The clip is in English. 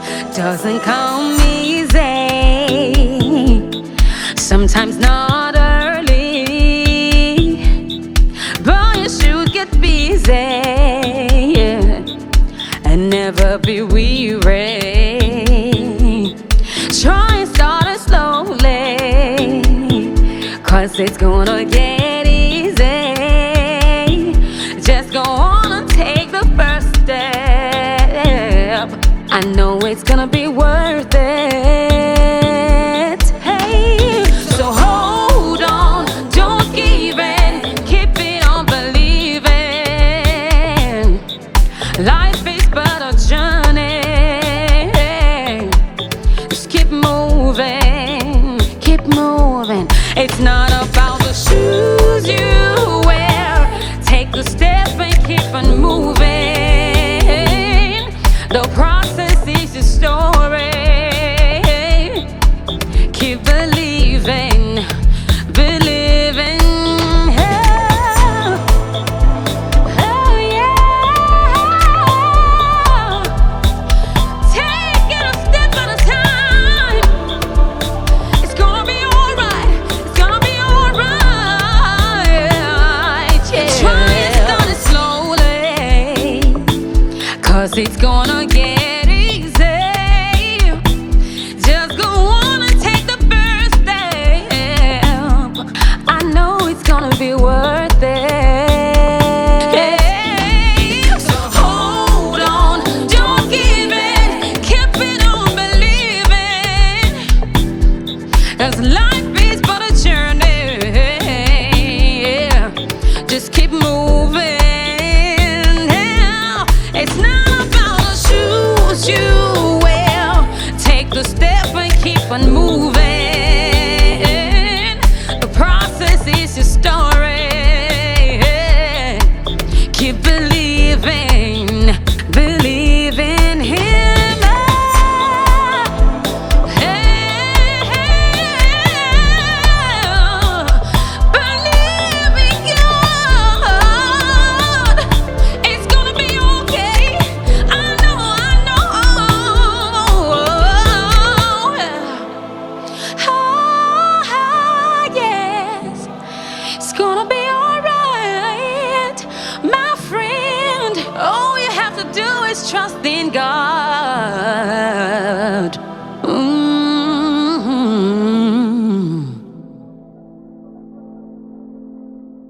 doesn't come easy. Sometimes not early, but you should get busy, yeah, and never be weary. Try and start it slowly, 'cause it's gonna get easy. Just go on and take the first step. I know it's gonna be worth it. Hey, so hold on, don't give in, keep it on believing. Life is but a journey. Just keep moving, keep moving. It's not about the shoes you wear. Take the step and keep on moving. The process is the story. Keep believing, believing. Oh, oh yeah. Take it a step at a time. It's gonna be alright. It's gonna be alright. Yeah. Try and start it slowly, 'cause it's gonna